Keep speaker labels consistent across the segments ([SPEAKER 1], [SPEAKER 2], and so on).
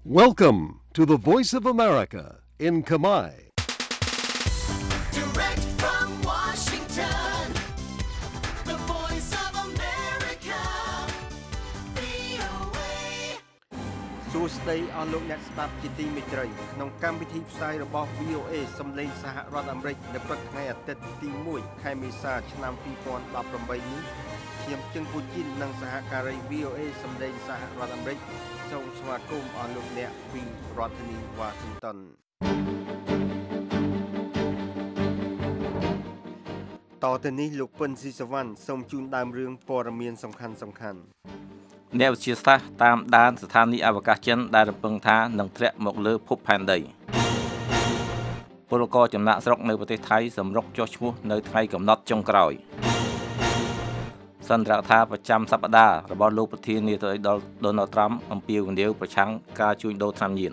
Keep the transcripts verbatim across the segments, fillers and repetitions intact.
[SPEAKER 1] Welcome to the Voice of America in Khmer.
[SPEAKER 2] Direct from Washington, the Voice of America, វី អូ เอ
[SPEAKER 3] សួស្តីអស់លោកអ្នកស្ដាប់ជាទីមេត្រីក្នុងកម្មវិធីផ្សាយរបស់ វី អូ เอ សំឡេងសហរដ្ឋអាមេរិកនៅព្រឹកថ្ងៃអាទិត្យទីមួយខែមេសាឆ្នាំពីរពាន់ដប់ប្រាំបីនេះខ្ញុំជឹងពូជីននិងសហការី វី អូ เอ សំឡេងសហរដ្ឋអាមេរិកសូមស្វាគមន៍អស់លោកអ្នកពីរដ្ឋធានី Washington តទៅនេះលោកពិនស៊ីសវណ្ណសូមជូនដើមរឿងព័ត៌មានសំខាន់សំខាន់
[SPEAKER 4] អ្នកវិទ្យាសាស្ត្រតាមដានស្ថានីយអវកាសចិនដែលរំពឹងថានឹងធ្លាក់មកលើភពផែនដីពលករចំណាក់ស្រុកនៅប្រទេសថៃសម្រុកចុះឈ្មោះនៅថ្ងៃកំណត់ចុងក្រោយសន្ទរកថាប្រចាំសប្តាហ៍របស់លោកប្រធានាធិបតី Donald Trump អំពាវនាវប្រឆាំងការជួញដូរថ្នាំញៀន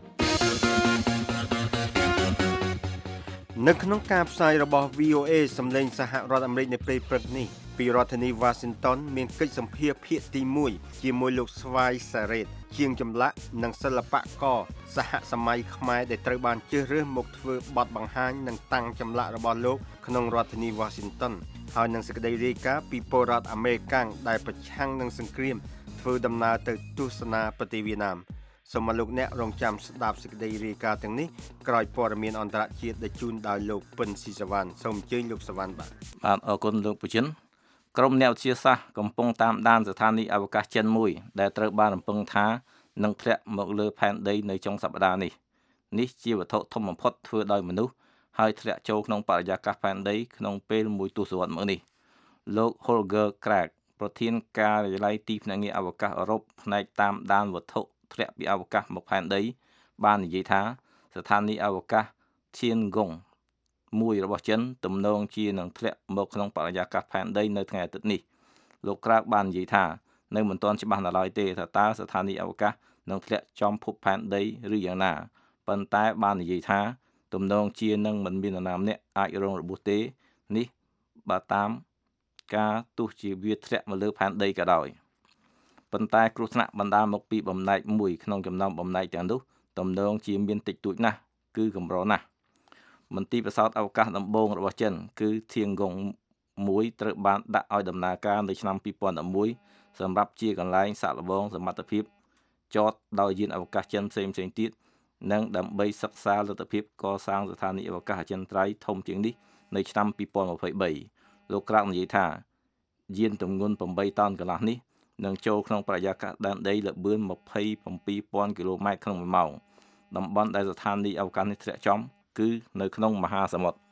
[SPEAKER 3] នៅក្នុងការផ្សាយរបស់ វី អូ เอ សំឡេងសហរដ្ឋអាមេរិកនៅពេលព្រឹកនេះពីរដ្ឋធានី Washington មានកិច្ចសម្ភាសន៍ភាគទីមួយជាមួយលោកស្វាយសារ៉េតជាងចម្លាក់និងសិល្បករសហសម័យខ្មែរដែលត្រូវបានជ្រើសរើសមកធ្វើបទបង្ហាញនិងតាំងចម្លាក់របស់លោកក្នុងរដ្ឋធានី Washington ហើយនឹងសេចក្តីរាយការណ៍ពីពលរដ្ឋអាមេរិកាំងដែលប្រឆាំងនឹងសង្គ្រាមធ្វើដំណើរទៅទស្សនាប្រទេសវៀតណាមសូមលោកអ្នករងចាំស្ដាប់សេចក្តីរាយការណ៍ទាំងនេះក្រោយព័ត៌មានអន្តរជាតិដែលជូនដោយលោកពិនស៊ីសវណ្ណសូមអញ្ជើញលោកសវណ្ណបាទ
[SPEAKER 4] បាទអរគុណលោកពូចិនក្រុមអ្នកវិទ្យាសាស្ត្រកំពុងតាមដានស្ថានីយអវកាសចិនមួយដែលត្រូវបានរំពឹងថានឹងធ្លាក់មកលើផែនដីនៅចុងសប្តាហ៍នេះនេះជាវត្ថុធំបំផុតធ្វើដោយមនុស្សហើយធ្លាក់ចូលក្នុងបរិយាកាសផែនដីក្នុងពេលមួយទសវត្សរ៍មកនេះលោក Holger Krag ប្រធានការិយាល័យទីភ្នាក់ងារអវកាសអឺរ៉ុបផ្នែកតាមដានវត្ថុធ្លាក់ពីអវកាសមកផែនដីបាននិយាយថាស្ថានីយអវកាស Tiangong មួយរបស់ចិនទំនងជានឹងធ្លាក់មកក្នុងបរិយាកាសផែនដីនៅថ្ងៃអាទិត្យនេះលោកក្រាកបាននិយាយថានៅមិនទាន់ច្បាស់នៅឡើយទេថាតើស្ថានីយអវកាសនឹងធ្លាក់ចំភពផែនដីឬយ៉ាងណាប៉ុន្តែបាននិយាយថាទំនងជានឹងមិនមាននរណាម្នាក់អាចរងរបួសទេនេះបើតាមការទោះជាវាធ្លាក់មកលើផែនដីក៏ដោយប៉ុន្តែគ្រោះថ្នាក់បណ្ដាលមកពីបំណែកមួយក្នុងចំណោមបំណែកទាំងនោះទំនងជាមានតិចតួចណាស់គឺកម្រណាស់មន្ទីរប្រសោតអវកាសដំបូងរបស់ចិនគឺ Tiangong មួយត្រូវបានដាក់ឲ្យដំណើរការនៅឆ្នាំពីរពាន់ដប់មួយសម្រាប់ជាកន្លែងសាកល្បងសមត្ថភាពចតដោយយានអវកាសចិនផ្សេងៗទៀតនិងដើម្បីសិក្សាលទ្ធភាពកសាងស្ថានីយអវកាសអចិន្ត្រៃយ៍ធំជាងនេះនៅឆ្នាំពីរពាន់ម្ភៃបីលោកក្រាកនិយាយថាយានទម្ងន់8តោនកន្លះនេះនឹងចូលក្នុងបរិយាកាសដែនដីល្បឿនម្ភៃ៧ពាន់គីឡូម៉ែត្រក្នុងមួយម៉ោងតំបន់ដែលស្ថានីយអវកាសនេះធ្លាក់ចំគឺនៅក្នុងមហាសមុទ្រ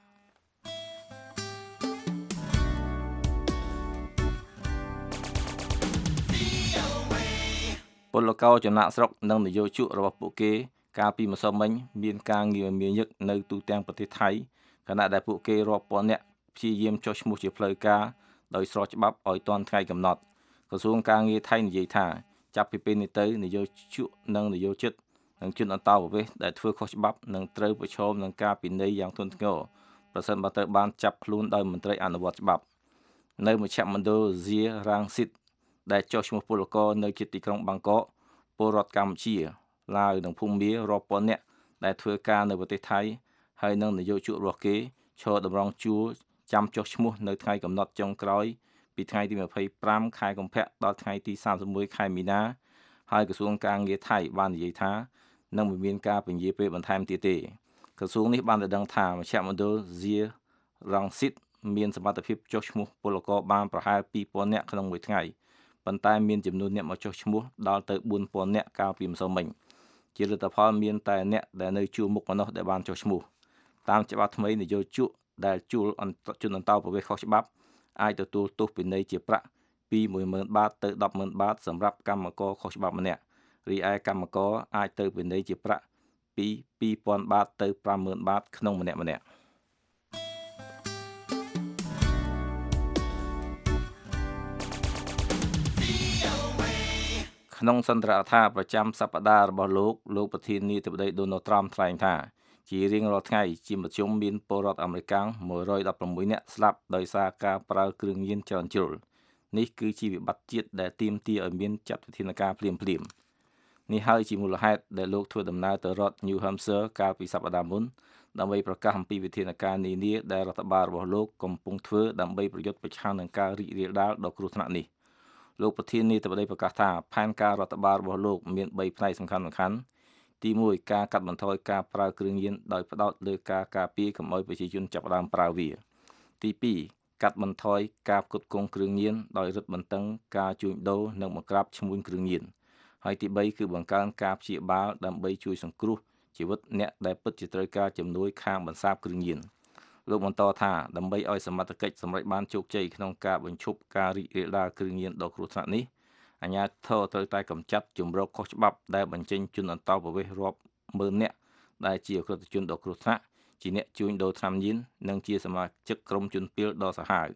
[SPEAKER 4] ពលករចំណាក់ស្រុកនិងនយោជករបស់ពួកគេកាលពីម្សិលមិញមានការងារមានញឹកនៅទូទាំងប្រទេសថៃខណៈដែលពួកគេរាប់ពាន់នាក់ព្យាយាមចុះឈ្មោះជាផ្លូវការដោយស្របច្បាប់ឲ្យទាន់ថ្ងៃកំណត់ក្រសួងការងារថៃនិយាយថាចាប់ពីពេលនេះទៅនយោជកនិងនយោជិតនិងជនអន្តោប្រវេសន៍ដែលធ្វើខុសច្បាប់នឹងត្រូវប្រឈមនឹងការពិន័យយ៉ាងធ្ងន់ធ្ងរប្រសិនបើត្រូវបានចាប់ខ្លួនដោយមន្ត្រីអនុវត្តច្បាប់នៅមជ្ឈមណ្ឌល Zia Rangsit ដែលចុះឈ្មោះពលករនៅជិតទីក្រុងបាងកកពលរដ្ឋកម្ពុជាឡាវនិងភូមារាប់ពាន់នាក់ដែលធ្វើការនៅប្រទេសថៃហើយនិងនយោជករបស់គេឈរតម្រង់ជួរចាំចុះឈ្មោះនៅថ្ងៃកំណត់ចុងក្រោយពីថ្ងៃទីម្ភៃប្រាំខែកុម្ភៈដល់ថ្ងៃទីសាមសិបមួយខែមីនាហើយក្រសួងការងារថៃបាននិយាយថានឹងមិនមានការពន្យាពេលបន្ថែមទៀតទេក្រសួងនេះបានដឹងថាមជ្ឈមណ្ឌល Zia Rangsit មានសមត្ថភាពចុះឈ្មោះពលករបានប្រហែលពីរពាន់នាក់ក្នុងមួយថ្ងៃប៉ុន្តែមានចំនួនអ្នកមកចុះឈ្មោះដល់ទៅបួនពាន់នាក់កាលពីម្សិលមិញជាលទ្ធផលមានតែអ្នកដែលនៅជួរមុខប៉ុណ្ណោះដែលបានចុះឈ្មោះតាមច្បាប់ថ្មីនយោជកដែលជួលជនអន្តោប្រវេសន៍ខុសច្បាប់អាចទទួលទោសពិន័យជាប្រាក់ពីមួយម៉ឺនបាតទៅដប់ម៉ឺនបាតសម្រាប់កម្មករខុសច្បាប់ម្នាក់រីឯកម្មករអាចទៅពិន័យជាប្រាក់ពីពីរពាន់បាតទៅប្រាំម៉ឺនបាតក្នុងម្នាក់ម្នាក់ក្នុងសន្ទរកថាប្រចាំសប្តាហ៍របស់លោកលោកប្រធានាធិបតី Donald Trump ថ្លែងថាជារៀងរាល់ថ្ងៃជាមធ្យមមានពលរដ្ឋអាមេរិកមួយរយដប់ប្រាំមួយនាក់ស្លាប់ដោយសារការប្រើគ្រឿងញៀនច្រើនជ្រុលនេះគឺជាវិបត្តិជាតិដែលទាមទារឲ្យមានចាត់វិធានការភ្លាមៗនេះហើយជាមូលហេតុដែលលោកធ្វើដំណើរទៅរដ្ឋ New Hampshire កាលពីសប្តាហ៍មុនដើម្បីប្រកាសអំពីវិធានការនានាដែលរដ្ឋបាលរបស់លោកកំពុងធ្វើដើម្បីប្រយុទ្ធប្រឆាំងនឹងការរីករាលដាលដ៏គ្រោះថ្នាក់នេះលោកប្រធានាធិបតីប្រកាសថាផែនការរដ្ឋបាលរបស់លោកមានបីផ្នែកសំខាន់ៗទីមួយការកាត់បន្ថយការប្រើគ្រឿងញៀនដោយផ្ដោតលើការការពារកុំឲ្យប្រជាជនចាប់ផ្ដើមប្រើវាទីពីរកាត់បន្ថយការផ្គត់ផ្គង់គ្រឿងញៀនដោយរឹតបន្តឹងការជួញដូរនិងបង្ក្រាបឈ្មួញគ្រឿងញៀនហើយទីបីគឺបង្កើនការព្យាបាលដើម្បីជួយសង្គ្រោះជីវិតអ្នកដែលពិតជាត្រូវការជំនួយខាងបន្សាបគ្រឿងញៀនលោកបន្តថាដើម្បីឲ្យសមត្ថកិច្ចសម្រេចបានជោគជ័យក្នុងការបញ្ឈប់ការរីករាលដាលគ្រឿងញៀនដ៏គ្រោះថ្នាក់នេះអាជ្ញាធរត្រូវតែកម្ចាត់ជម្រកខុសច្បាប់ដែលបញ្ចេញជនអន្តោប្រវេសន៍រាប់ម៉ឺននាក់ដែលជាអក្រិតជនដ៏គ្រោះថ្នាក់ជាអ្នកជួញដូរថ្នាំញៀននិងជាសមាជិកក្រុមជនពាលដ៏សាហាវ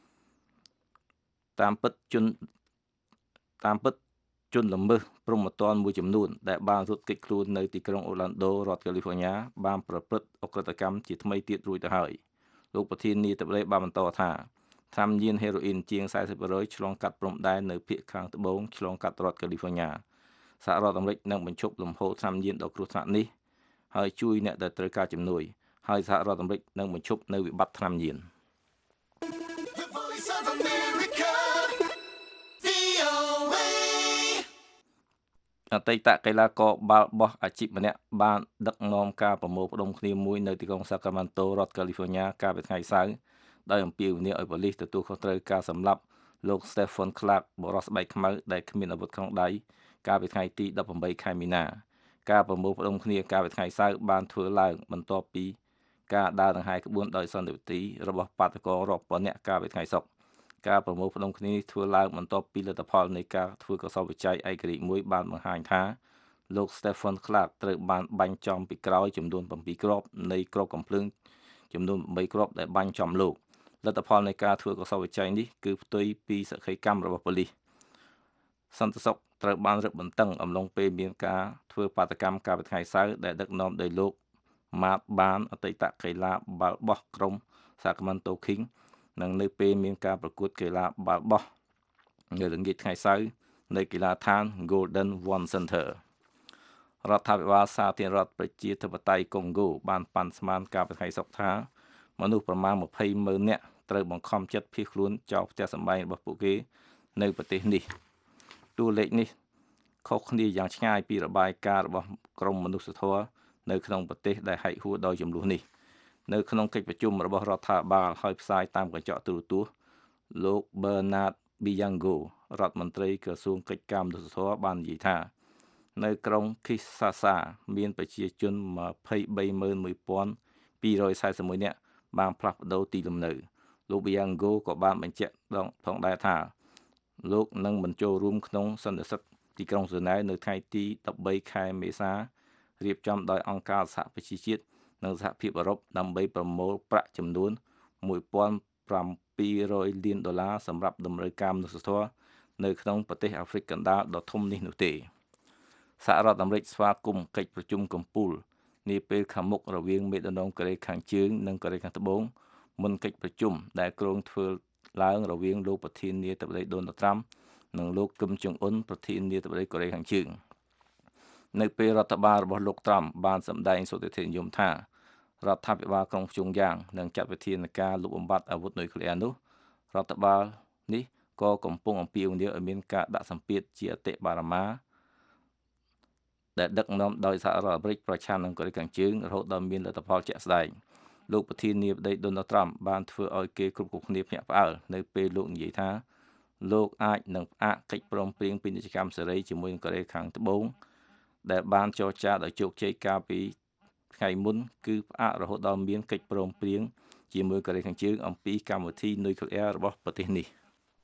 [SPEAKER 4] តាមពិតជនតាមពិតជនល្មើសព្រហ្មទណ្ឌមួយចំនួនដែលបានរត់គេចខ្លួននៅទីក្រុងអូឡាន់ដូរដ្ឋកាលីហ្វ័រញ៉ាបានប្រព្រឹត្តអក្រិតកម្មជាថ្មីទៀតរួចទៅហើយលោកប្រធានាធិបតីបានបន្តថាថ្នាំញៀនហេរ៉ូអ៊ីនជាង สี่สิบ ប្រតិಶត ឆ្លងកាត់ព្រំដែននៅភាគខាងត្បូងឆ្លងកាត់រដ្ឋកាលីហ្វ័រញ៉ាសហរដ្ឋអាមេរិកនឹងបញ្ឈប់លំហូរថ្នាំញៀនដ៏គ្រោះថ្នាក់នេះហើយជួយអ្នកដែលត្រូវការជំនួយហើយសហរដ្ឋអាមេរិកនឹងបញ្ឈប់នៅវិបត្តិថ្នាំញៀន
[SPEAKER 2] The voice of America, វី អូ เอ
[SPEAKER 4] អតីតកីឡាករបាល់បោះអាជីពម្នាក់បានដឹកនាំការប្រមូលផ្ដុំគ្នាមួយនៅទីក្រុងសាក្រាម៉ាន់តូរដ្ឋកាលីហ្វ័រញ៉ាកាលពីថ្ងៃសៅរ៍ដោយអំពាវនាវឲ្យប៉ូលីសទទួលខុសត្រូវការសម្លាប់លោក Stephen Clark បុរសស្បែកខ្មៅដែលគ្មានអាវុធក្នុងដៃកាលពីថ្ងៃទីដប់ប្រាំបីខែមីនាការប្រមូលផ្ដុំគ្នាកាលពីថ្ងៃសៅរ៍បានធ្វើឡើងបន្ទាប់ពីការដើរដង្ហែក្បួនដោយសន្តិវិធីរបស់បាតកោរាប់ពាន់នាក់កាលពីថ្ងៃសុក្រការប្រមូលផ្ដុំគ្នានេះធ្វើឡើងបន្ទាប់ពីលទ្ធផលនៃការធ្វើកសោបវិច័យឯករាជ្យមួយបានបង្ហាញថាលោក Stephen Clark ត្រូវបានបាញ់ចំពីក្រោយចំនួនbảyគ្រាប់នៃគ្រាប់កាំភ្លើងចំនួនeightគ្រាប់ដែលបាញ់ចំលោកលទ្ធផលនៃការធ្វើកសោបវិច័យនេះគឺផ្ទុយពីសក្ខីកម្មរបស់ប៉ូលីសសន្តិសុខត្រូវបានរឹតបន្តឹងអំឡុងពេលមានការធ្វើបាតកម្មកាលពីថ្ងៃសៅរ៍ដែលដឹកនាំដោយលោក Matt Barn អតីតកីឡាបាល់បោះក្រុម Sacramento Kings និងនៅពេលមានការប្រកួតកីឡាបាល់បោះនៅល្ងាចថ្ងៃសៅរ៍នៅកីឡដ្ឋាន Golden One Center រដ្ឋាភិបាលសាធារណរដ្ឋប្រជាធិបតេយ្យកុងហ្គោបានប៉ាន់ស្មានកាលពីថ្ងៃសុក្រថាមនុស្សប្រមាណยี่สิบម៉ឺននាក់ត្រូវបង្ខំចិត្តភៀសខ្លួនចោលផ្ទះសម្បែងរបស់ពួកគេនៅប្រទេសនេះតួលេខនេះខុសគ្នាយ៉ាងឆ្ងាយពីរបាយការណ៍របស់ក្រមមនុស្សធម៌នៅក្នុងប្រទេសដែលហែកហួរដោយចំនួននេះនៅក្នុងកិច្ចប្រជុំរបស់រដ្ឋាភិបាលហើយផ្សាយតាមកញ្ចក់ទូរទស្សន៍លោក Bernard Bianco រដ្ឋមន្ត្រីក្រសួងកិច្ចការមនុស្សធម៌បាននិយាយថានៅក្រុង Kinshasa មានប្រជាជនยี่สิบสามหมื่นหนึ่งพันสองร้อยสี่สิบเอ็ดនាក់បានផ្លាស់ប្ដូរទីលំនៅលោក Bianco ក៏បានបញ្ជាក់ដល់ផងដែរថាលោកនឹងមិនចូលរួមក្នុងសន្និសីទទីក្រុងហ្សឺណែវនៅថ្ងៃទីដប់បីខែមេសារៀបចំដោយអង្គការសហប្រជាជាតិនិងសហភាពអឺរ៉ុបដើម្បីប្រមូលប្រាក់ចំនួនមួយពាន់ប្រាំពីររយលានដុល្លារសម្រាប់តម្រូវការមនុស្សធម៌នៅក្នុងប្រទេសអាហ្វ្រិកកណ្ដាលដ៏ធំនេះនោះទេសហរដ្ឋអាមេរិកស្វាគមន៍កិច្ចប្រជុំកំពូលនាពេលខាងមុខរវាងមេដឹកនាំកូរ៉េខាងជើងនិងកូរ៉េខាងត្បូងមុនកិច្ចប្រជុំដែលគ្រោងធ្វើឡើងរវាងលោកប្រធានាធិបតីដូណាល់ត្រាំនិងលោកគឹមចុងអ៊ុនប្រធានាធិបតីកូរ៉េខាងជើងនៅពេលរដ្ឋបាលរបស់លោកត្រាំបានសម្ដែងសុទិដ្ឋិនិយមថារដ្ឋាភិបាលក្រុងព្យុងយ៉ាងនឹងចាត់វិធានការលុបបំបាត់អាវុធនុយក្លេអ៊ែរនោះរដ្ឋបាលនេះក៏កំពុងអំពាវនាវឲ្យមានការដាក់សម្ពាធជាអតិបរមាដែលដឹកនាំដោយសហរដ្ឋអាមេរិកប្រឆាំងនឹងកូរ៉េខាងជើងរហូតដល់មានលទ្ធផលជាក់ស្ដែងលោកប្រធានាធិបតីដូណាល់ត្រាំបានធ្វើឲ្យគេគ្រប់គ្រងគ្នាភ្ញាក់ផ្អើលនៅពេលលោកនិយាយថាលោកអាចនឹងផ្អាកកិច្ចព្រមព្រៀងពាណិជ្ជកម្មសេរីជាមួយនឹងកូរ៉េខាងត្បូងដែលបានចរចាដោយជោគជ័យកាលពីថ្ងៃមុនគឺផ្អាករហូតដល់មានកិច្ចព្រមព្រៀងជាមួយកូរ៉េខាងជើងអំពីកម្មវិធីនុយក្លេអ៊ែររបស់ប្រទេសនេះ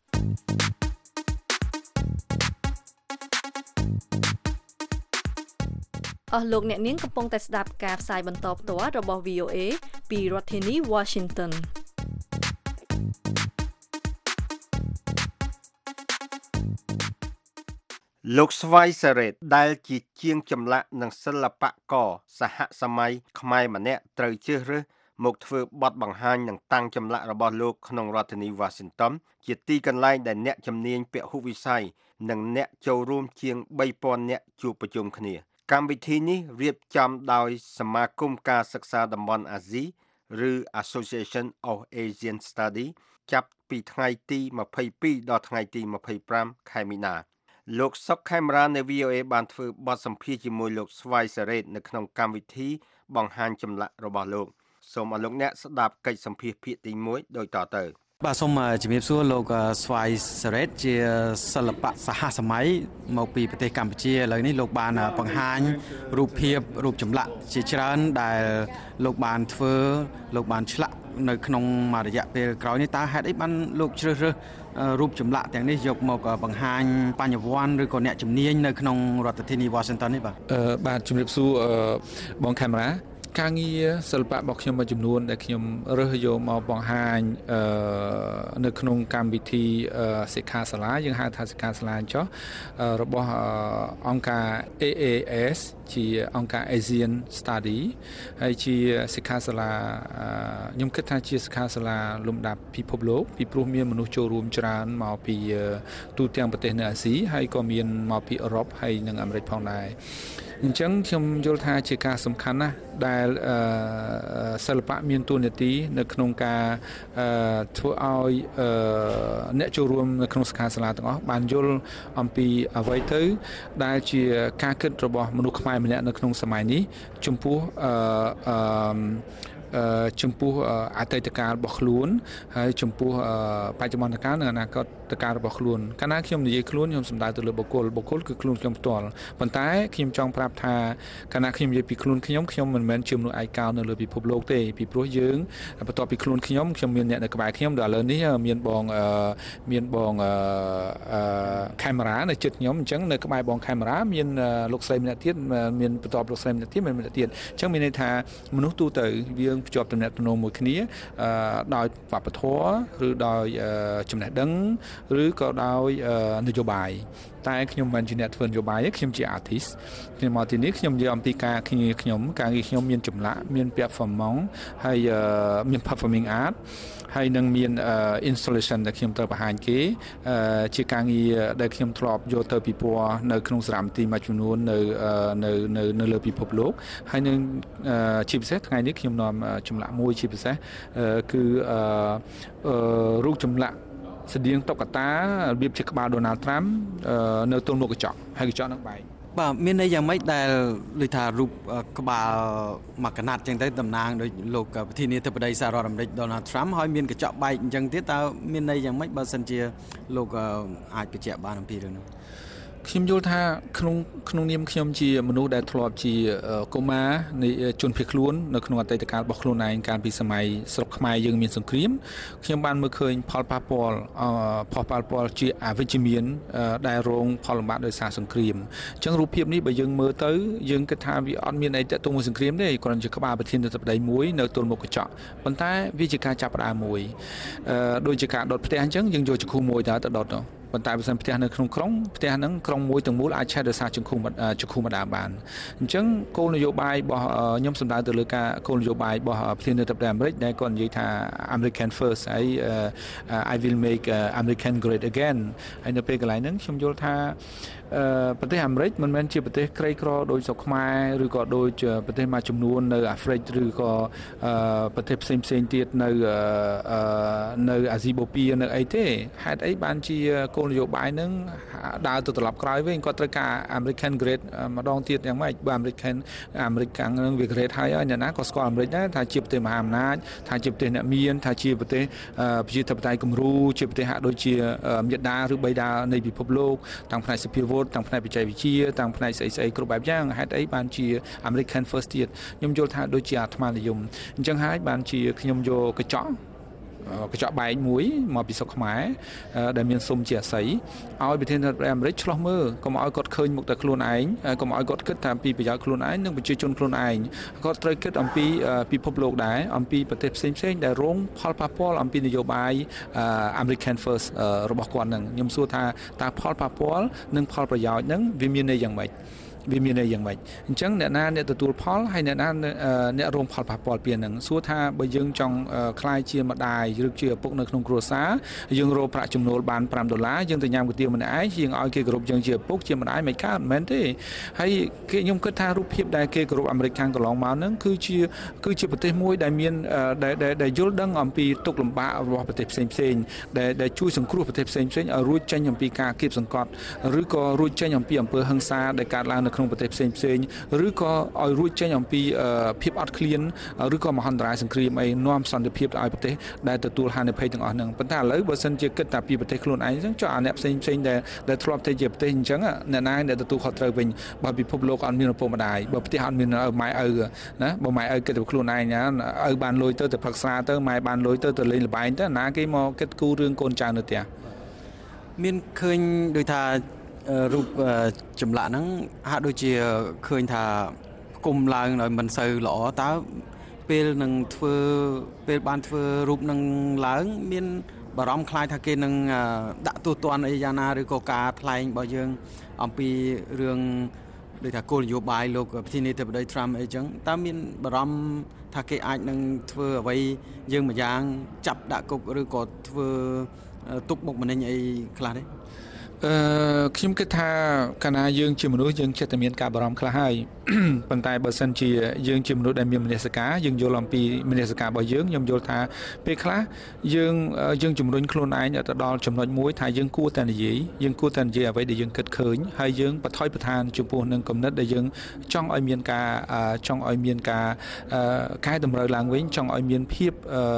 [SPEAKER 5] អស់លោកអ្នកនាងកំពុងតែស្ដាប់ការផ្សាយបន្តផ្ទាល់របស់ វី អូ เอ ពីរដ្ឋធានី Washington
[SPEAKER 3] លោកស្វាយសារ៉េតដែលជាជាងចម្លាក់និងសិល្បករសហសម័យខ្មែរម្នាក់ត្រូវជ្រើសរើសមកធ្វើបទបង្ហាញនិងតាំងចម្លាក់របស់លោកក្នុងរដ្ឋធានី Washington ជាទីកន្លែងដែលអ្នកជំនាញពហុវិស័យនិងអ្នកចូលរួមជាងបីពាន់នាក់ជួបប្រជុំគ្នាកម្មវិធីនេះរៀបចំដោយសមាគមការសិក្សាតំបន់អាស៊ីឬ Association of Asian Study ចាប់ពីថ្ងៃទីម្ភៃពីរដល់ថ្ងៃទីម្ភៃប្រាំខែមីនាលោកសុកខេមរានៃ វី អូ អេ បានធ្វើបទសម្ភាសន៍ជាមួយលោកស្វាយសារ៉េតនៅក្នុងកម្មវិធីបង្ហាញចម្លាក់របស់លោកសូមឲ្យលោកអ្នកស្ដាប់កិច្ចសម្ភាសន៍ភាគទីមួយដូចតទៅ
[SPEAKER 6] បាទសូមជំរាបសួរលោកស្វាយសារ៉េតជាសិល្បៈសហសម័យមកពីប្រទេសកម្ពុជាឥឡូវនេះលោកបានបង្ហាញរូបភាពរូបចម្លាក់ជាច្រើនដែលលោកបានធ្វើលោកបានឆ្លាក់នៅក្នុងរយៈពេលក្រោយនេះតើហេតុអីបានលោកជ្រើសរើសរូបចម្លាក់ទាំងនេះយកមកបង្ហាញបញ្ញវន្តឬក៏អ្នកជំនាញនៅក្នុងរដ្ឋធានី Washington នេះបាទ
[SPEAKER 7] អឺបាទជំរាបសួរបងខេមរាការងារសិល្បៈរបស់ខ្ញុំមួយចំនួនដែលខ្ញុំរើសយកមកបង្ហាញនៅក្នុងកម្មវិធីសិក្ខាសាលាយើងហៅថាសិក្ខាសាលាចុះរបស់អង្គការ A A S ជាអង្គការ Asian Study ហើយជាសិក្ខាសាលាខ្ញុំគិតថាជាសិក្ខាសាលាលំដាប់ពិភពលោកពីព្រោះមានមនុស្សចូលរួមច្រើនមកពីទូទាំងប្រទេសនៅអាស៊ីហើយក៏មានមកពីអឺរ៉ុបហើយនិងអាមេរិកផងដែរអញ្ចឹងខ្ញុំយល់ថាជាការសំខាន់ណាស់ដែលសិល្បៈមានតួនាទីនៅក្នុងការធ្វើឲ្យអ្នកចូលរួមនៅក្នុងសិក្ខាសាលាទាំងអស់បានយល់អំពីអ្វីទៅដែលជាការគិតរបស់មនុស្សខ្មែរម្នាក់នៅក្នុងសម័យនេះចំពោះអឺចំពោះអតីតកាលរបស់ខ្លួនហើយចំពោះបច្ចុប្បន្នកាលនិងអនាគតកាលរបស់ខ្លួនកាលណាខ្ញុំនិយាយខ្លួនខ្ញុំសំដៅទៅលើបុគ្គលបុគ្គលគឺខ្លួនខ្ញុំផ្ទាល់ប៉ុន្តែខ្ញុំចង់ប្រាប់ថាកាលណាខ្ញុំនិយាយពីខ្លួនខ្ញុំខ្ញុំមិនមែនជាមនុស្សឯកោនៅលើពិភពលោកទេពីព្រោះយើងបន្ទាប់ពីខ្លួនខ្ញុំខ្ញុំមានអ្នកនៅក្បែរខ្ញុំដល់ឥឡូវនេះមានបងមានបងខេមរានៅជិតខ្ញុំអញ្ចឹងនៅក្បែរបងខេមរាមានលោកស្រីម្នាក់ទៀតមានបន្ទាប់លោកស្រីម្នាក់ទៀតមានម្នាក់ទៀតអញ្ចឹងមានន័យថាមនុស្សទូទៅវាភ្ជាប់ទំនាក់ទំនងមួយគ្នាដោយវប្បធម៌ឬដោយចំណេះដឹងឬក៏ដោយនយោបាយតែខ្ញុំមិនជាអ្នកធ្វើនយោបាយទេខ្ញុំជា artist ខ្ញុំមកទីនេះខ្ញុំនិយាយអំពីការងារខ្ញុំការងារខ្ញុំមានចម្លាក់មាន performance ហើយមាន performing art ហើយនឹងមាន installation ដែលខ្ញុំត្រូវបង្ហាញគេជាការងារដែលខ្ញុំធ្លាប់យកទៅពិព័រណ៍នៅក្នុងសារមន្ទីរមួយចំនួននៅនៅនៅនៅលើពិភពលោកហើយនឹងជាពិសេសថ្ងៃនេះខ្ញុំនាំចម្លាក់មួយជាពិសេសគឺរូបចម្លាក់ស្តៀងតុក្កតារបៀបជាក្បាលដូណាល់ត្រាំនៅទល់មុខកញ្ចក់ហើយកញ្ចក់នឹងបែក
[SPEAKER 6] បាទមានន័យយ៉ាងម៉េចដែលដូចថារូបក្បាលមួយកណាត់អញ្ចឹងទៅតំណាងដោយលោកប្រធានាធិបតីសហរដ្ឋអាមេរិក Donald Trump ហើយមានកញ្ចក់បែកអញ្ចឹងទៀតតើមានន័យយ៉ាងម៉េចបើសិនជាលោកអាចបញ្ជាក់បានអំពីរឿងនោះ
[SPEAKER 7] ខ្ញុំយល់ថាក្នុងក្នុងនាមខ្ញុំជាមនុស្សដែលធ្លាប់ជាកុមារនៃជនភៀសខ្លួននៅក្នុងអតីតកាលរបស់ខ្លួនឯងកាលពីសម័យស្រុកខ្មែរយើងមានសង្គ្រាមខ្ញុំបានមើលឃើញផលប៉ះពាល់ផលប៉ះពាល់ជាអវិជ្ជមានដែលរងផលលំបាកដោយសារសង្គ្រាមអញ្ចឹងរូបភាពនេះបើយើងមើលទៅយើងគិតថាវាអត់មានអីទាក់ទងមួយសង្គ្រាមទេគ្រាន់ជាក្បាលប្រធានាធិបតីមួយនៅទល់មុខកញ្ចក់ប៉ុន្តែវាជាការចាប់ផ្ដើមមួយដូចជាការដុតផ្ទះអញ្ចឹងយើងយកចង្កូមួយទៅដុតទៅប៉ុន្តែបើសិនផ្ទះនៅក្នុងក្រុងផ្ទះហ្នឹងក្រុងមួយទាំងមូលអាចឆេះដោយសារចង្កូចង្កូម្ដងបានអញ្ចឹងគោលនយោបាយរបស់ខ្ញុំសម្ដៅទៅលើការគោលនយោបាយរបស់ប្រធានាធិបតីអាមេរិកដែលគាត់និយាយថា American First ហើយ I will make American great again ហើយនៅពេលកន្លែងហ្នឹងខ្ញុំយល់ថាប្រទេសអាមេរិកមិនមែនជាប្រទេសក្រីក្រដូចស្រុកខ្មែរឬក៏ដូចប្រទេសមួយចំនួននៅអាហ្វ្រិកឬក៏ប្រទេសផ្សេងផ្សេងទៀតនៅនៅអាស៊ីបូព៌ានៅអីទេហេតុអីបានជាគោលនយោបាយហ្នឹងដើរទៅត្រឡប់ក្រោយវិញគាត់ត្រូវការ American Great ម្ដងទៀតយ៉ាងម៉េចបើ American អាមេរិកកាំងហ្នឹងវា Great ហើយហើយអ្នកណាក៏ស្គាល់អាមេរិកដែរថាជាប្រទេសមហាអំណាចថាជាប្រទេសអ្នកមានថាជាប្រទេសប្រជាធិបតេយ្យគំរូជាប្រទេសហាក់ដូចជាមាតាឬបិតានៃពិភពលោកទាំងផ្នែកសភាវុធទាំងផ្នែកបច្ចេកវិទ្យាទាំងផ្នែកស្អីស្អីគ្រប់បែបយ៉ាងហេតុអីបានជា American First ទៀតខ្ញុំយល់ថាដូចជាអាត្មានិយមអញ្ចឹងហើយបានជាខ្ញុំយកកញ្ចក់កញ្ចក់បែកមួយមកពីស្រុកខ្មែរដែលមានសុំជាអាស័យឲ្យប្រធានាធិបតីអាមេរិកឆ្លោះមើលកុំឲ្យគាត់ឃើញមុខតែខ្លួនឯងកុំឲ្យគាត់គិតថាពីប្រយោជន៍ខ្លួនឯងនិងប្រជាជនខ្លួនឯងគាត់ត្រូវគិតអំពីពិភពលោកដែរអំពីប្រទេសផ្សេងផ្សេងដែលរងផលប៉ះពាល់អំពីនយោបាយ American First របស់គាត់នឹងខ្ញុំសួរថាតើផលប៉ះពាល់និងផលប្រយោជន៍នឹងវាមានន័យយ៉ាងម៉េចវាមានន័យយ៉ាងម៉េចអញ្ចឹងអ្នកណាអ្នកទទួលផលហើយអ្នកណាអ្នករងផលប៉ះពាល់ពីហ្នឹងសួរថាបើយើងចង់ខ្លាយជាម្ដាយឬជាឪពុកនៅក្នុងគ្រួសារយើងរកប្រាក់ចំណូលបានfiveដុល្លារយើងទៅញ៉ាំគុយទាវម្នាក់ឯងយើងឲ្យគេគោរពយើងជាឪពុកជាម្ដាយមិនកើតមិនមែនទេហើយគេខ្ញុំគិតថារូបភាពដែលគេគោរពអាមេរិកខាងកន្លងមកហ្នឹងគឺជាគឺជាប្រទេសមួយដែលមានដែលដែលយល់ដឹងអំពីទុក្ខលំបាករបស់ប្រទេសផ្សេងផ្សេងដែលដែលជួយសង្គ្រោះប្រទេសផ្សេងផ្សេងឲ្យរួចចេញអំពីការគៀបសង្កត់ឬក៏រួចចេញអំពីអំពើហិង្សាដែលកើតឡើងនៅក្នុងប្រទេសផ្សេងផ្សេងឬក៏ឲ្យរួចចេញអំពីភាពអត់ឃ្លានឬក៏មហន្តរាយសង្គ្រាមអីនាំសន្តិភាពឲ្យប្រទេសដែលទទួលហានិភ័យទាំងអស់ហ្នឹងប៉ុន្តែឥឡូវបើសិនជាគិតតែពីប្រទេសខ្លួនឯងអញ្ចឹងចុះអាអ្នកផ្សេងផ្សេងដែលដែលធ្លាប់តែជាប្រទេសអញ្ចឹងអ្នកណាដែលទទួលខុសត្រូវវិញបើពិភពលោកអត់មានឪពុកម្ដាយបើប្រទេសអត់មានឪម៉ែឪណាបើម៉ែឪគិតទៅខ្លួនឯងណាឪបានលុយទៅទៅផឹកស្រាទៅម៉ែបានលុយទៅទៅលេងល្បែងទៅណាគេមកគិតគូររឿងកូនចៅនៅផ្ទះ
[SPEAKER 6] មានឃើញដូចថារូបចម្លាក់ហ្នឹងហាក់ដូចជាឃើញថាគុំឡើងឲ្យមិនសូវល្អតើពេលនឹងធ្វើពេលបានធ្វើរូបនឹងឡើងមានបារម្ភខ្លាចថាគេនឹងដាក់ទូទាត់អីយ៉ាងណាឬក៏ការថ្លែងរបស់យើងអំពីរឿងដូចថាគោលនយោបាយលោកប្រធានាធិបតី Trump អីចឹងតើមានបារម្ភថាគេអាចនឹងធ្វើអ្វីយើងមួយយ៉ាងចាប់ដាក់គុកឬក៏ធ្វើទុកបុកម្នេញអីខ្លះទេ
[SPEAKER 7] អឺខ្ញុំគិតថាកាលណាយើងជាមនុស្សយើងចិត្តតែមានការបារម្ភខ្លះហើយប៉ុន្តែបើសិនជាយើងជាមនុស្សដែលមានមនសិការយើងយល់អំពីមនសិការរបស់យើងខ្ញុំយល់ថាពេលខ្លះយើងយើងជំរុញខ្លួនឯងទៅដល់ចំណុចមួយថាយើងគួរតែនិយាយយើងគួរតែនិយាយអ្វីដែលយើងគិតឃើញហើយយើងបថុយប្រឋានចំពោះនឹងគំនិតដែលយើងចង់ឲ្យមានការចង់ឲ្យមានការកែតម្រូវឡើងវិញចង់ឲ្យមានភាព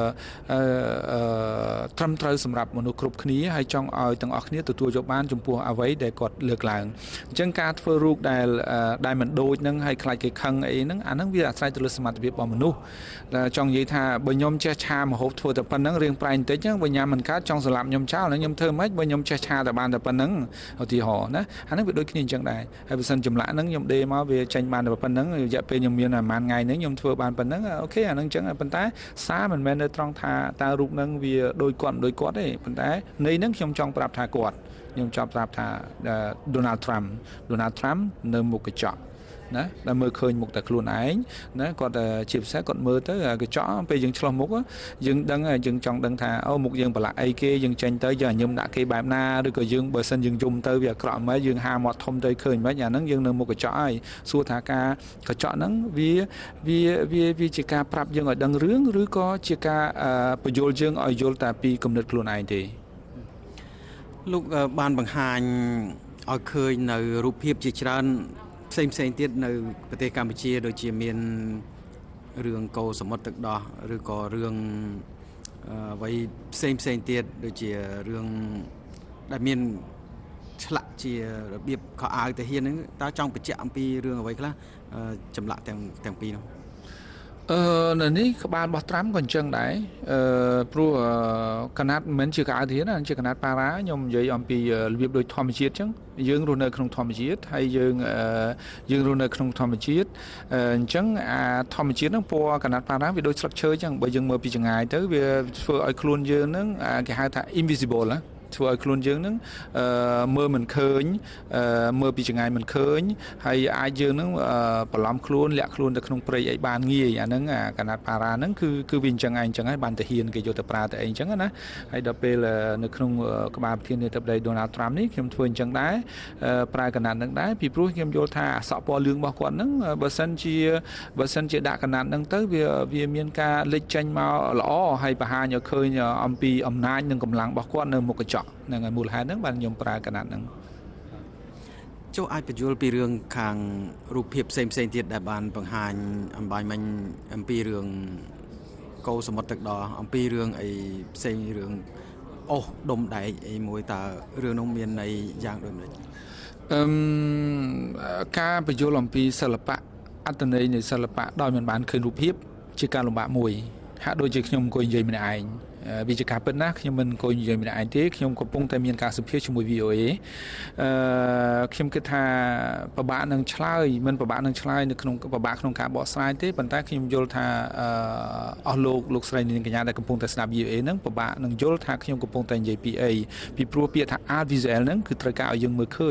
[SPEAKER 7] ត្រឹមត្រូវសម្រាប់មនុស្សគ្រប់គ្នាហើយចង់ឲ្យទាំងអស់គ្នាទទួលយកបានចំពោះអ្វីដែលគាត់លើកឡើងអញ្ចឹងការធ្វើរូបដែលដែលមិនដូចនឹងហើយខ្លាចគេខឹងអីហ្នឹងអាហ្នឹងវាអាស្រ័យទៅលើសមត្ថភាពរបស់មនុស្សចង់និយាយថាបើខ្ញុំចេះឆាម្ហូបធ្វើតែប៉ុណ្្នឹងរៀងប្រែងបន្តិចហ្នឹងបើញ៉ាំមិនកើតចង់សម្លាប់ខ្ញុំចោលខ្ញុំធ្វើម៉េចបើខ្ញុំចេះឆាតែបានតែប៉ុណ្្នឹងឧទាហរណ៍ណាអាហ្នឹងវាដូចគ្នាអញ្ចឹងដែរហើយបើសិនចម្លាក់ហ្នឹងខ្ញុំដេរមកវាចេញបានតែប៉ុណ្្នឹងរយៈពេលខ្ញុំមានប្រហែលថ្ងៃហ្នឹងខ្ញុំធ្វើបានប៉ុណ្្នឹងអូខេអាហ្នឹងអញ្ចឹងប៉ុន្តែសារមិនមែននៅត្រង់ថាតើរូបហ្នឹងវាដូចគាត់មិនដូចគាត់ទេប៉ុន្តែន័យហ្នឹងខ្ញុំចង់ប្រាប់ថាគាត់ខ្ញុំចង់ប្រាប់ថា Donald Trump Donald Trump នៅមុខកញ្ចក់ណាដែលមើលឃើញមុខតែខ្លួនឯងណាគាត់ជាពិសេសគាត់មើលទៅកញ្ចក់ពេលយើងឆ្លោះមុខយើងដឹងយើងចង់ដឹងថាអូមុខយើងប្រឡាក់អីគេយើងចេញទៅយើងញឹមដាក់គេបែបណាឬក៏យើងបើសិនយើងយំទៅវាអាក្រក់មិនយើងហាមាត់ធំទៅឃើញមិនអាហ្នឹងយើងនៅមុខកញ្ចក់ហើយសួរថាការកញ្ចក់ហ្នឹងវាវាវាវាជាការប្រាប់យើងឲ្យដឹងរឿងឬក៏ជាការបញ្យល់យើងឲ្យយល់តែពីគំនិតខ្លួនឯងទេ
[SPEAKER 6] លោកបានបង្ហាញឲ្យឃើញនៅរូបភាពជាច្រើនផ្សេងផ្សេងទៀតនៅប្រទេសកម្ពុជាដូចជាមានរឿងកោសមុទ្រទឹកដោះឬក៏រឿងអ្វីផ្សេងផ្សេងទៀតដូចជារឿងដែលមានឆ្លាក់ជារបៀបខោអាវទាហានហ្នឹងតើចង់បញ្ជាក់អំពីរឿងអ្វីខ្លះចម្លាក់ទាំងទាំងពីរនោះ
[SPEAKER 7] អឺនៅនេះក្បាលរបស់ត្រាំក៏អញ្ចឹងដែរអឺព្រោះកណាត់មិនមែនជាកៅធានណាជាកណាត់ប៉ារ៉ាខ្ញុំនិយាយអំពីរបៀបដូចធម្មជាតិអញ្ចឹងយើងរស់នៅក្នុងធម្មជាតិហើយយើងយើងរស់នៅក្នុងធម្មជាតិអញ្ចឹងអាធម្មជាតិហ្នឹងពណ៌កណាត់ប៉ារ៉ាវាដូចស្លឹកឈើអញ្ចឹងបើយើងមើលពីចម្ងាយទៅវាធ្វើឲ្យខ្លួនយើងហ្នឹងគេហៅថា invisible ណាធ្វើឲ្យខ្លួនយើងហ្នឹងអឺមើលមិនឃើញអឺមើលពីចង្អាយមិនឃើញហើយអាចយើងហ្នឹងបន្លំខ្លួនលាក់ខ្លួនទៅក្នុងព្រៃអីបានងាយអាហ្នឹងអាកណាត់ប៉ារ៉ាហ្នឹងគឺគឺវាអញ្ចឹងឯងអញ្ចឹងហើយបានទៅហ៊ានគេយកទៅប្រើទៅអីអញ្ចឹងណាហើយដល់ពេលនៅក្នុងក្បាលប្រធានាធិបតី Donald Trump នេះខ្ញុំធ្វើអញ្ចឹងដែរប្រើកណាត់ហ្នឹងដែរពីព្រោះខ្ញុំយល់ថាអសក់ពណ៌លឿងរបស់គាត់ហ្នឹងបើសិនជាបើសិនជាដាក់កណាត់ហ្នឹងទៅវាវាមានការលេចចេញមកល្អហើយបង្ហាញឲ្យឃើញអំពីអំណាចនិងកម្លាំងរបស់គាត់នៅមុខកញ្ចក់ហ្នឹងហើយមូលហេតុហ្នឹងបានខ្ញុំប្រើកណាត់ហ្នឹង
[SPEAKER 6] ចូលអាចបញ្យល់ពីរឿងខាងរូបភាពផ្សេងផ្សេងទៀតដែលបានបង្ហាញអំបញ្ញមិញអំពីរឿងកោសមុទ្រទឹកដោះអំពីរឿងអីផ្សេងរឿងអូសដុំដែកអីមួយតើរឿងនោះមានន័យយ៉ាងដូចម្តេច
[SPEAKER 7] អឺការបញ្យល់អំពីសិល្បៈអត្ថន័យនៃសិល្បៈដោយមិនបានឃើញរូបភាពជាការលំបាកមួយហាក់ដូចជាខ្ញុំអង្គុយនិយាយម្នាក់ឯងវិជាការពិតណាស់ខ្ញុំមិនអង្គុយនិយាយម្នាក់ឯងទេខ្ញុំកំពុងតែមានការសម្ភាសជាមួយ វី អូ អេ អឺខ្ញុំគិតថាពិបាកនឹងឆ្លើយមិនពិបាកនឹងឆ្លើយនៅក្នុងពិបាកក្នុងការបកស្រាយទេប៉ុន្តែខ្ញុំយល់ថាអស់លោកលោកស្រីនាងកញ្ញាដែលកំពុងតែស្ដាប់ វី អូ អេ ហ្នឹងពិបាកនឹងយល់ថាខ្ញុំកំពុងតែនិយាយពីអីពីព្រោះពាក្យថា art visual ហ្នឹងគឺត្រូវការឲ្យយើងមើលឃើញ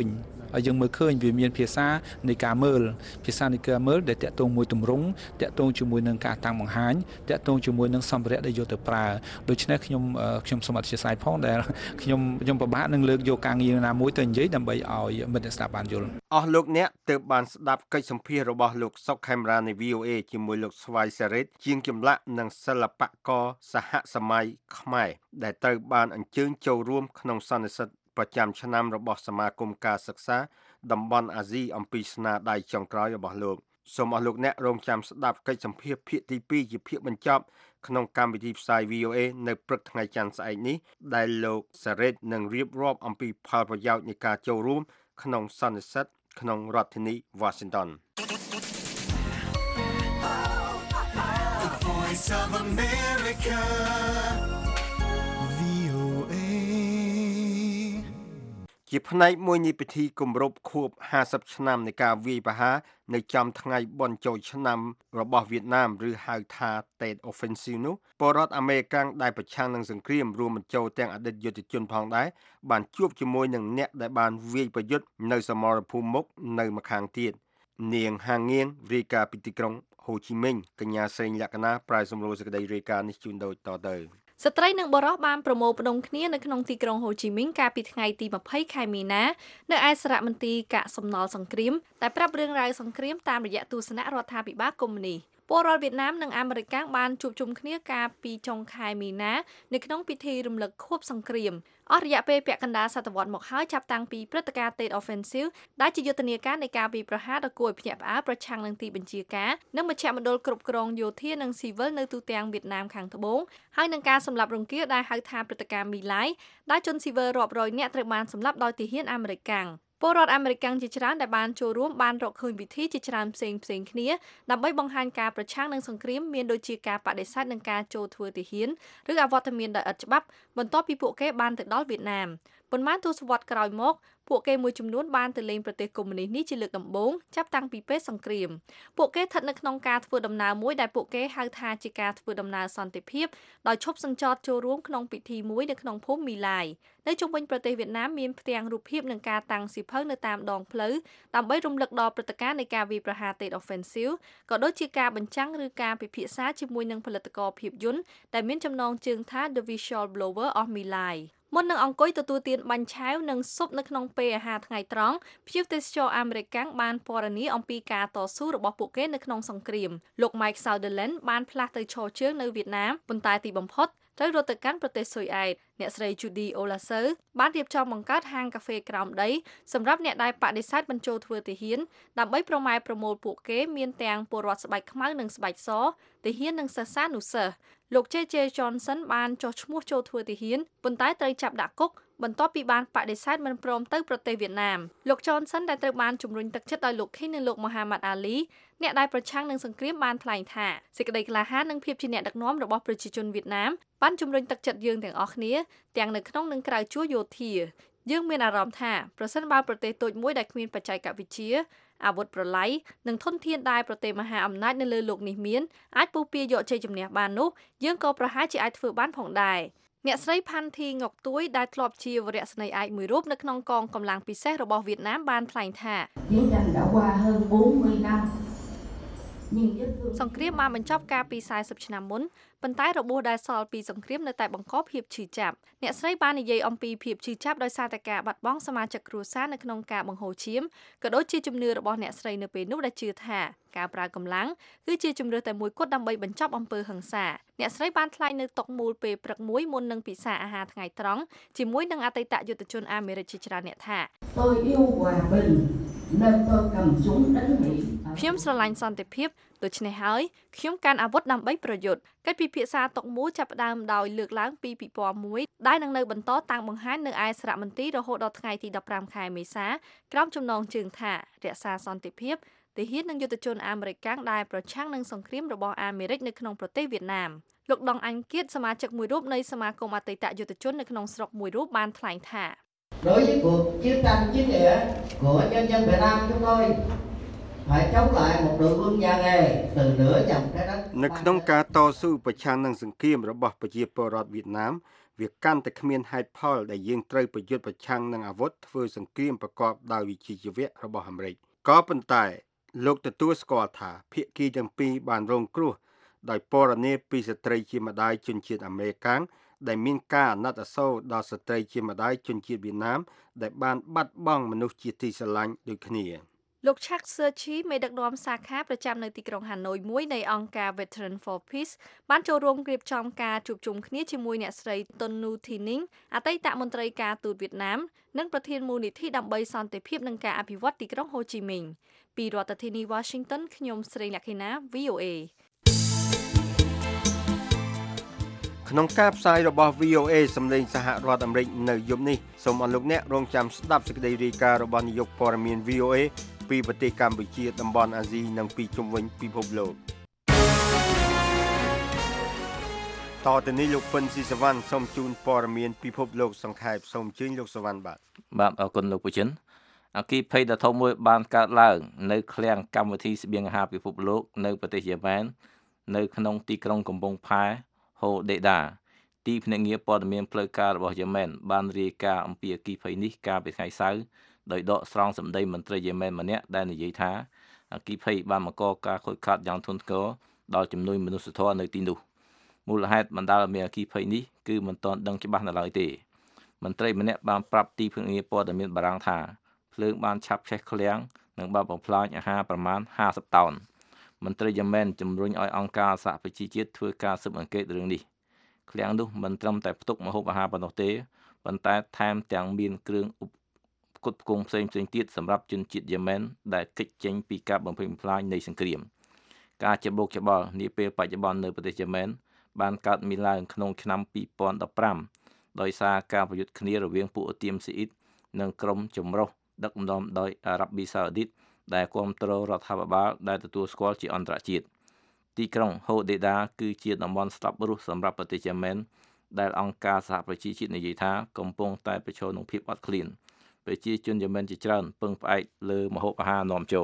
[SPEAKER 7] យើងមើលឃើញវាមានភាសានៃការមើលភាសានៃការមើលដែលតាក់ទងមួយទម្រង់តាក់ទងជាមួយនឹងការតាំងបង្ហាញតាក់ទងជាមួយនឹងសម្ភារៈដែលយកទៅប្រើដូច្នេះខ្ញុំខ្ញុំសូមអធិស្ឋានផងដែលខ្ញុំខ្ញុំពិបាកនឹងលើកយកការងារណាមួយទៅនិយាយដើម្បីឲ្យមិត្តអ្នកស្ដាប់បានយល់
[SPEAKER 3] អស់លោកអ្នកទើបបានស្ដាប់កិច្ចសម្ភាសន៍របស់លោកសុកខេមរានៃ V O A ជាមួយលោកស្វាយសារ៉េតជាងចម្លាក់និងសិល្បករសហសម័យខ្មែរដែលត្រូវបានអញ្ជើញចូលរួមក្នុងសន្និសីទប្រចាំឆ្នាំរបស់សមាគមការសិក្សាតំបន់អាស៊ីអំពីស្នាដៃចុងក្រោយរបស់លោកសូមអស់លោកអ្នករងចាំស្ដាប់កិច្ចសម្ភាសន៍ភាគទីពីរជាភាគបញ្ចប់ក្នុងកម្មវិធីផ្សាយ V O A នៅព្រឹកថ្ងៃច័ន្ទស្អែកនេះដែលលោកសារ៉េតនឹងរៀបរាប់អំពីផលប្រយោជន៍នៃការចូលរួមក្នុងសន្និសីទក្នុងរដ្ឋធានី Washington
[SPEAKER 2] The Voice of America
[SPEAKER 3] ជាផ្នែកមួយនៃពិធីគម្រប់ខួបห้าสิบឆ្នាំនៃការវាយប្រហារនៅចំថ្ងៃបុណ្យចូលឆ្នាំរបស់វៀតណាមឬហៅថា Tet Offensive នោះពលរដ្ឋអាមេរិកដែលប្រឆាំងនឹងសង្គ្រាមរួមបញ្ចូលទាំងអតីតយុទ្ធជនផងដែរបានជួបជាមួយនឹងអ្នកដែលបានវាយប្រយុទ្ធនៅសមរភូមិមុខនៅម្ខាងទៀតនាងហាងងៀងរាយការណ៍ពីទីក្រុងហូជីមិញកញ្ញាសេងលក្ខណាប្រាយសម្រួលសេចក្តីរាយការណ៍នេះជូនដូចតទៅ
[SPEAKER 5] ស្ត្រីនិងបុរសបានប្រមូលផ្ដុំគ្នានៅក្នុងទីក្រុងហូជីមិញកាលពីថ្ងៃទីยี่สิบខែមីនានៅឯសារមន្ទីរកាកសំណល់សង្គ្រាមតែប្រាប់រឿងរ៉ាវសង្គ្រាមតាមរយៈទស្សនៈរដ្ឋាភិបាលកុម្មុយនីសពលរដ្ឋវៀតណាមនិងអាមេរិកបានជួបជុំគ្នាកាលពីចុងខែមីនានៅក្នុងពិធីរំលឹកខួបសង្គ្រាមអស់រយៈពេលពាក់កណ្ដាលសតវត្សមកហើយចាប់តាំងពីព្រឹត្តិការណ៍ Tet Offensive ដែលជាយុទ្ធនាការនៃការវាយប្រហារដ៏គួរឲ្យភ្ញាក់ផ្អើលប្រឆាំងនឹងទីបញ្ជាការនិងមជ្ឈមណ្ឌលគ្រប់គ្រងយោធានិងស៊ីវិលនៅទូទាំងវៀតណាមខាងត្បូងហើយនឹងការសម្លាប់រង្គាលដែលហៅថាព្រឹត្តិការណ៍មីឡាយដែលជនស៊ីវិលរាប់រយនាក់ត្រូវបានសម្លាប់ដោយទាហានអាមេរិកពលរដ្ឋអាមេរិកជាច្រើនដែលបានចូលរួមបានរកឃើញវិធីជាច្រើនផ្សេងផ្សេងគ្នាដើម្បីបង្ហាញការប្រឆាំងនឹងសង្គ្រាមមានដូចជាការបដិសេធនឹងការចូលធ្វើទាហានឬអវត្តមានដោយឥតច្បាប់បន្ទាប់ពីពួកគេបានទៅដល់វៀតណាមប៉ុន្មានទសវត្សរ៍ក្រោយមកពួកគេមួយចំនួនបានទៅលេងប្រទេសកុម្មុយនីសនេះជាលើកដំបូងចាប់តាំងពីពេលសង្គ្រាមពួកគេស្ថិតនៅក្នុងការធ្វើដំណើរមួយដែលពួកគេហៅថាជាការធ្វើដំណើរសន្តិភាពដោយឈប់សញ្ចតចូលរួមក្នុងពិធីមួយនៅក្នុងភូមិមីឡាយនៅជុំវិញប្រទេសវៀតណាមមានផ្ទាំងរូបភាពនិងការតាំងសៀវភៅនៅតាមដងផ្លូវដើម្បីរំលឹកដល់ព្រឹត្តិការណ៍នៃការវាយប្រហារ Tet Offensive ក៏ដូចជាការបញ្ចាំងឬការពិភាក្សាជាមួយនឹងផលិតករភាពយន្តដែលមានចំណងជើងថា The Visual Blower of My Lifeមុននឹងអង្គុយទទួលទានបាញ់ឆាវនិងស៊ុបនៅក្នុងពេលអាហារថ្ងៃត្រង់ភ្ញៀវទេសចរអាមេរិកបានពណ៌នាអំពីការតស៊ូរបស់ពួកគេនៅក្នុងសង្គ្រាមលោក Mike Sutherland បានផ្លាស់ទៅឈរជើងនៅវៀតណាមប៉ុន្តែទីបំផុតត្រូវរត់ទៅកាន់ប្រទេសស៊ុយអែតអ្នកស្រី Judy Olaso បានរៀបចំបង្កើតហាងកាហ្វេក្រោមដីសម្រាប់អ្នកដែលបដិសេធបញ្ចូលធ្វើទាហានដើម្បីប្រម៉ែប្រមូលពួកគេមានទាំងពលរដ្ឋស្បែកខ្មៅនិងស្បែកសទាហាននិងសិស្សានុសិស្សលោក J J Johnson បានចុះឈ្មោះចូលធ្វើទាហានប៉ុន្តែត្រូវចាប់ដាក់គុកបន្ទាប់ពីបានបដិសេធមិនព្រមទៅប្រទេសវៀតណាមលោក Johnson ដែលត្រូវបានជំរុញទឹកចិត្តដោយលោក King និងលោក Muhammad Ali អ្នកដែលប្រឆាំងនឹងសង្គ្រាមបានថ្លែងថាសេចក្តីក្លាហាននិងភាពជាអ្នកដឹកនាំរបស់ប្រជាជនវៀតណាមបានជំរុញទឹកចិត្តយើងទាំងអស់គ្នាទាំងនៅក្នុងនិងក្រៅជួរយោធាយើងមានអារម្មណ៍ថាប្រសិនបើប្រទេសតូចមួយដែលគ្មានបច្ចេកវិទ្យាអាវុធប្រឡាយនិងធនធានដែលប្រទេសមហាអំណាចនៅលើโลกនេះមានអាចពុះពៀយកជ័យជំនះបាននោះយើងក៏ប្រហែលជាអាចធ្វើបានផងដែរអ្នកស្រីផាន់ធីងុកទួយដែលធ្លាប់ជាវរៈស្នេហ៍ឯកមួយរូបនៅក្នុងកងកម្លាំងពិសេសរបស់វៀតណាមបានថ្លែងថាយើងបានđã qua hơn bốn mươi nămសង្គ្រាមបានបញ្ចប់កាលពីสี่สิบឆ្នាំមុនប៉ុន្តែរបួសដែលសល់ពីសង្គ្រាមនៅតែបង្កភាពឈឺចាប់អ្នកស្រីបាននិយាយអំពីភាពឈឺចាប់ដោយសារតែការបាត់បង់សមាជិកគ្រួសារនៅក្នុងការបង្ហូរឈាមក៏ដូចជាជំនឿរបស់អ្នកស្រីនៅពេលនោះដែលជឿថាការប្រើកម្លាំងគឺជាជំរឿតែមួយគត់ដើម្បីបញ្ចប់អំពើហិង្សាអ្នកស្រីបានថ្លែងនៅតុមូលពេលព្រឹកមួយមុននឹងពិសាអាហារថ្ងៃត្រង់ជាមួយនឹងអតីតយុទ្ធជនអាមេរិកជាច្រើនអ្នកថាtôi yêu hòa bình nên tôi cầm súng đánh Mỹខ្ញុំស្រឡាញ់សន្តិភាពដូច្នេះហើយខ្ញុំកាន់អាវុធដើម្បីប្រយុទ្ធកិច្ចពិភាក្សាតុមូលចាប់ផ្ដើមដោយលើកឡើងពីពិព័រណ៍មួយដែលនឹងនៅបន្តតាំងបង្ហាញនៅឯសារមន្ទីររហូតដល់ថ្ងៃទីដប់ប្រាំខែមេសាក្រោមចំណងជើងថារក្សាសន្តិភាពទាហាននិងយុទ្ធជនអាមេរិកដែលប្រឆាំងនឹងសង្គ្រាមរបស់អាមេរិកនៅក្នុងប្រទេសវៀតណាមលោកដងអញគៀតសមាជិកមួយរូបនៃសមាគមអតីតយុទ្ធជននៅក្នុងស្រុកមួយរូបបានថ្លែងថា
[SPEAKER 8] đối với cuộc chiến tranh chính nghĩa của nhân dân Việt Nam chúng tôi phải chống lại một đội quân nhà nghề từ nửa dòng trái đất
[SPEAKER 3] នៅក្នុងការតស៊ូប្រឆាំងនឹងសង្គ្រាមរបស់ប្រជាពលរដ្ឋវៀតណាមវាកាន់តែគ្មានហេតុផលដែលយើងត្រូវប្រយុទ្ធប្រឆាំងនឹងអាវុធធ្វើសង្គ្រាមប្រកបដោយវិជ្ជាជីវៈរបស់អាមេរិកក៏ប៉ុន្តែលោកទទួលស្គាល់ថាភាគីទាំងពីរបានរងគ្រោះដោយពរនាពីស្ត្រីជាម្ដាយជនជាតិអាមេរិកាំងដែលមានការអាណិតអាសូរដល់ស្ត្រីជាម្ដាយជនជាតិវៀតណាមដែលបានបាត់បង់មនុស្សជាទីស្រឡាញ់ដូចគ្នា
[SPEAKER 5] លោក Chuck Serchi មេដឹកនាំសាខាប្រចាំនៅទីក្រុងហាណូយមួយនៃអង្គការ Veteran for Peace បានចូលរួមរៀបចំការជួបជុំគ្នាជាមួយអ្នកស្រី Ton Nu Thi Ning អតីតមន្ត្រីការទូតវៀតណាមនិងប្រធានមូលនិធិដើម្បីសន្តិភាពនិងការអភិវឌ្ឍទីក្រុងហូជីមីញពីរដ្ឋធានី Washington ខ្ញុំស្រីលក្ខិណា វី អូ เอ
[SPEAKER 3] ក្នុងការផ្សាយរបស់ វី អូ เอ សម្លេងសហរដ្ឋអាមេរិកនៅយប់នេះសូមអរលោកអ្នករងចាំស្ដាប់សេចក្តីរាយការណ៍របស់នាយកព័ត៌មាន វី អូ เอ ពីប្រទេសកម្ពុជាតំបន់អាស៊ីនិងពីជុំវិញពិភពលោកតទៅនេះលោកពិនស៊ីសវណ្ណសូមជូនព័ត៌មានពិភពលោកសង្ខេបសូមអញ្ជើញលោកសវណ្ណបាទ
[SPEAKER 4] បាទអរគុណលោកពូចិនអគិភ័យដ៏ធំមួយបានកើតឡើងនៅឃ្លាំងកម្មវិធីស្បៀងអាហារពិភពលោកនៅប្រទេសយេម៉ែននៅក្នុងទីក្រុងកំពង់ផែហូដេដាទីភ្នាក់ងារព័ត៌មានផ្លូវការរបស់យេម៉ែនបានរាយការណ៍អំពីអគិភ័យនេះកាលពីថ្ងៃសៅរ៍ដោយដកស្រង់សម្ដីមន្ត្រីយេម៉ែនម្នាក់ដែលនិយាយថាអគិភ័យបានបង្កការខូចខាតយ៉ាងធ្ងន់ធ្ងរដល់ចំនួនមនុស្សធម៌នៅទីនោះមូលហេតុបណ្ដាលឲ្យមានអគិភ័យនេះគឺមិនទាន់ដឹងច្បាស់នៅឡើយទេមន្ត្រីម្នាក់បានប្រាប់ទីភ្នាក់ងារព័ត៌មានបារាំងថាភ្លើងបានឆាប់ឆេះឃ្លាំងនិងបានបំផ្លាញអាហារប្រមាណห้าสิบតោនមន្ត្រីយេម៉ែនជំរុញឲ្យអង្គការសហប្រជាជាតិធ្វើការស៊ើបអង្កេតរឿងនេះឃ្លាំងនោះមិនត្រឹមតែផ្ទុកម្ហូបអាហារប៉ុណ្ណោះទេប៉ុន្តែថែមទាំងមានគ្រឿងផ្គត់ផ្គង់ផ្សេងៗទៀតសម្រាប់ជនជាតិយេម៉ែនដែលគេចចេញពីការបំផ្លិចបំផ្លាញនៃសង្គ្រាមការច្បោកច្បល់នាពេលបច្ចុប្បន្ននៅប្រទេសយេម៉ែនបានកើតមានឡើងក្នុងឆ្នាំពីរពាន់ដប់ប្រាំដោយសារការប្រយុទ្ធគ្នារវាងពួកអ៊ូទីមស៊ីអ៊ីតនិងក្រុមចម្រុះដឹកនាំដោយអារ៉ាប៊ីសាអូឌីតដែលគ្រប់គ្រងរដ្ឋាភិបាលដែលទទួលស្គាល់ជាអន្តរជាតិទីក្រុងហូដេដាគឺជាតំបន់ស្លាប់រស់សម្រាប់ប្រទេសយេម៉ែនដែលអង្គការសហប្រជាជាតិនិយាយថាកំពុងតែប្រឈមនឹងភាពអត់ឃ្លានប្រជាជនយេម៉ែនជាច្រើនពឹងផ្អែកលើម្ហូបអាហារនាំចូល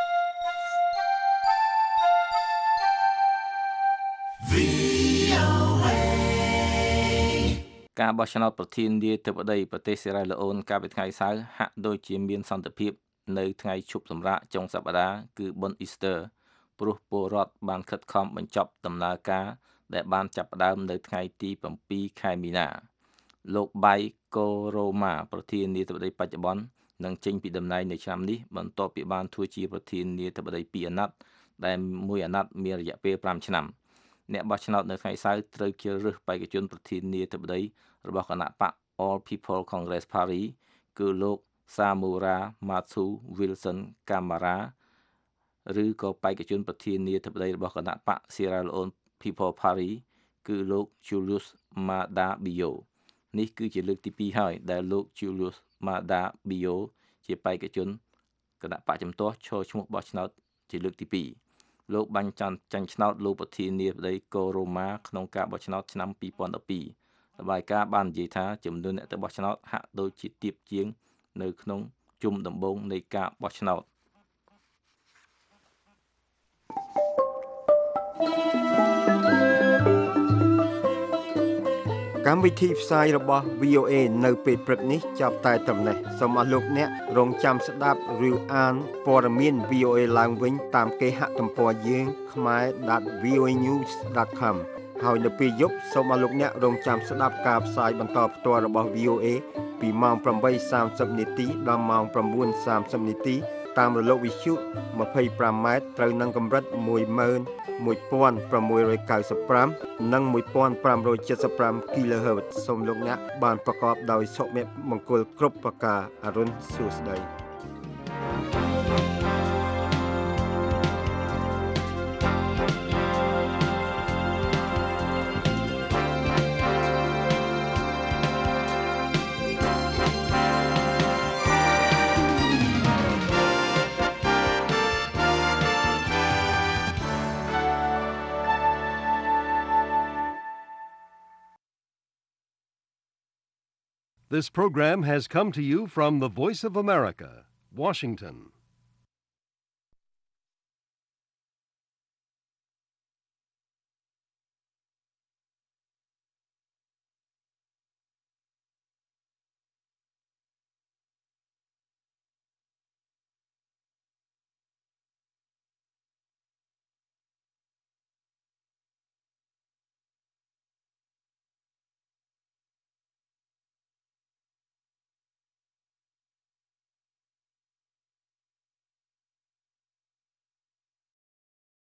[SPEAKER 4] ការបោះឆ្នោតប្រធានាធិបតីប្រទេសសេរ៉ាឡូនកាលពីថ្ងៃសៅរ៍ហាក់ដូចជាមានសន្តិភាពនៅថ្ងៃឈប់សម្រាកចុងសប្តាហ៍គឺបុណ្យអ៊ីស្ទ័រព្រោះពលរដ្ឋបានខិតខំបញ្ចប់ដំណើរការដែលបានចាប់ផ្ដើមនៅថ្ងៃទីប្រាំពីរខែមីនាលោកបៃកូរ៉ូម៉ាប្រធានាធិបតីបច្ចុប្បន្ននឹងចេញពីតំណែងនៅឆ្នាំនេះបន្ទាប់ពីបានធ្វើជាប្រធានាធិបតីពីរអាណត្តិដែលមួយអាណត្តិមានរយៈពេលប្រាំឆ្នាំអ្នកបោះឆ្នោតនៅថ្ងៃសៅរ៍ត្រូវជ្រើសរើសបេក្ខជនប្រធានាធិបតីរបស់គណៈបក All People Congress Party គឺលោក Samura Matsu Wilson Kamara ឬក៏បេក្ខជនប្រធានាធិបតីរបស់គណៈបក Sierra Leone People Party គឺលោក Julius Maada Bio នេះគឺជាលើកទីពីរហើយដែលលោក Julius Maada Bio ជាបេក្ខជនគណៈបកជំទាស់ឈរឈ្មោះបោះឆ្នោតជាលើកទីពីរលោកបាញ់ចាន់ចាញ់ឆ្នោតលោកប្រធានាធិបតីកូរ៉ូម៉ាក្នុងការបោះឆ្នោតឆ្នាំពីរពាន់ដប់ពីររបាយការណ៍បាននិយាយថាចំនួនអ្នកទៅបោះឆ្នោតហាក់ដូចជាទាបជាងនៅក្នុងជុំដំបូងនៃការបោះឆ្នោត
[SPEAKER 3] កម្មវិធីផ្សាយរបស់ វី អូ เอ នៅពេលព្រឹកនេះចាប់តែត្រឹមនេះសូមអរលោកអ្នករងចាំស្ដាប់ឬអានព័ត៌មាន វី អូ เอ ឡើងវិញតាមគេហទំព័រយើង ខ្មែរ ដត វី អូ เอ ញូស ដត com ហើយនៅពេលយប់សូមអរលោកអ្នករងចាំស្ដាប់ការផ្សាយបន្តផ្ទាល់របស់ វី អូ เอ ពីម៉ោង ប្រាំបីសាមសិប នាទីដល់ម៉ោង ប្រាំបួនសាមសិប នាទីតាមរលកវិទ្យុ ម្ភៃប្រាំម៉ែត្រត្រូវនឹងកម្រិត មួយម៉ឺនមួយពាន់ប្រាំមួយរយកៅសិបប្រាំ និង មួយពាន់ប្រាំរយចិតសិបប្រាំ គីឡូហឺតសូមលោកអ្នកបានប្រកបដោយសុភមង្គលគ្រប់ប្រការអរុនសួស្តី
[SPEAKER 1] This program has come to you from the Voice of America, Washington.